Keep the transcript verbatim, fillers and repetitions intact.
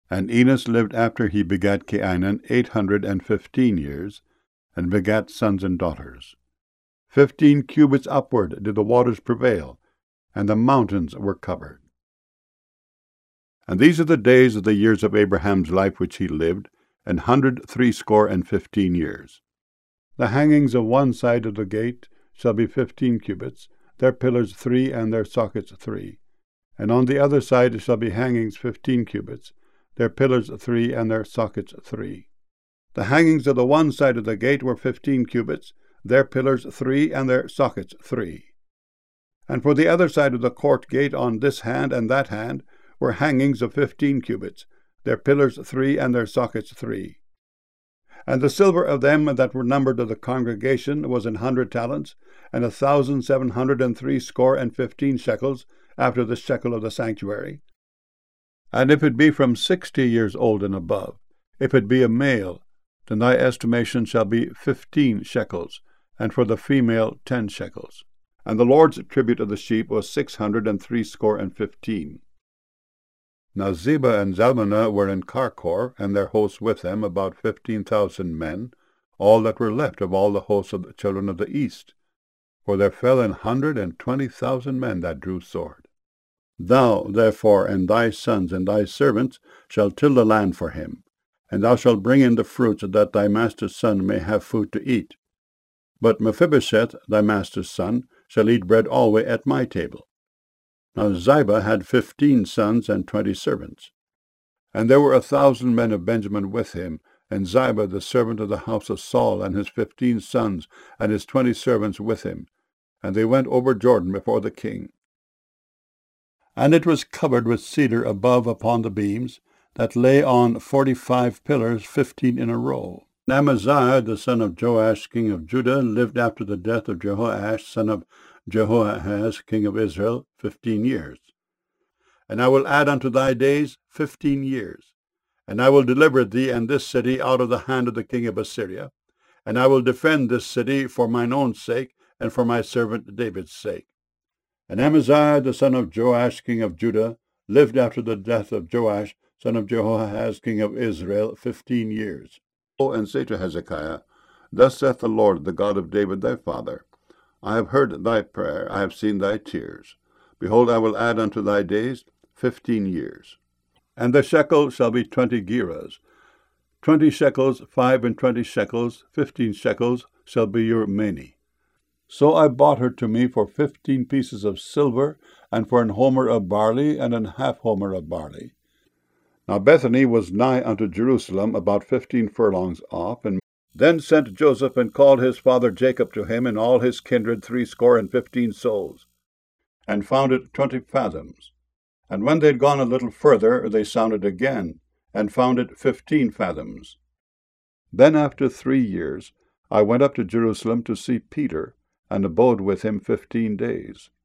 And Enos lived after he begat Cainan eight hundred and fifteen years, and begat sons and daughters. Fifteen cubits upward did the waters prevail, and the mountains were covered. And these are the days of the years of Abraham's life which he lived, an hundred threescore and fifteen years. The hangings of one side of the gate shall be fifteen cubits, their pillars three, and their sockets three. And on the other side shall be hangings fifteen cubits, their pillars three, and their sockets three. The hangings of the one side of the gate were fifteen cubits, their pillars three, and their sockets three. And for the other side of the court gate on this hand and that hand were hangings of fifteen cubits, their pillars three, and their sockets three. And the silver of them that were numbered of the congregation was an hundred talents, and a thousand seven hundred and threescore and fifteen shekels, after the shekel of the sanctuary. And if it be from sixty years old and above, if it be a male, then thy estimation shall be fifteen shekels, and for the female ten shekels. And the Lord's tribute of the sheep was six hundred and threescore and fifteen. Now Zebah and Zalmunna were in Karkor, and their hosts with them, about fifteen thousand men, all that were left of all the hosts of the children of the east. For there fell an hundred and twenty thousand men that drew sword. Thou, therefore, and thy sons and thy servants shall till the land for him, and thou shalt bring in the fruits, that thy master's son may have food to eat. But Mephibosheth, thy master's son, shall eat bread always at my table. Now Ziba had fifteen sons and twenty servants. And there were a thousand men of Benjamin with him, and Ziba the servant of the house of Saul, and his fifteen sons, and his twenty servants with him. And they went over Jordan before the king. And it was covered with cedar above upon the beams, that lay on forty-five pillars, fifteen in a row. And Amaziah, the son of Joash, king of Judah, lived after the death of Jehoash, son of Jehoahaz, king of Israel, fifteen years. And I will add unto thy days fifteen years. And I will deliver thee and this city out of the hand of the king of Assyria. And I will defend this city for mine own sake, and for my servant David's sake. And Amaziah, the son of Joash, king of Judah, lived after the death of Joash, son of Jehoahaz, king of Israel, fifteen years. Go and say to Hezekiah, Thus saith the Lord, the God of David thy father, I have heard thy prayer, I have seen thy tears. Behold, I will add unto thy days fifteen years. And the shekel shall be twenty gerahs. Twenty shekels, five and twenty shekels, fifteen shekels shall be your meni. So I bought her to me for fifteen pieces of silver, and for an homer of barley, and an half homer of barley. Now Bethany was nigh unto Jerusalem, about fifteen furlongs off, and then sent Joseph and called his father Jacob to him, and all his kindred threescore and fifteen souls, and found it twenty fathoms. And when they had gone a little further, they sounded again, and found it fifteen fathoms. Then after three years I went up to Jerusalem to see Peter, and abode with him fifteen days.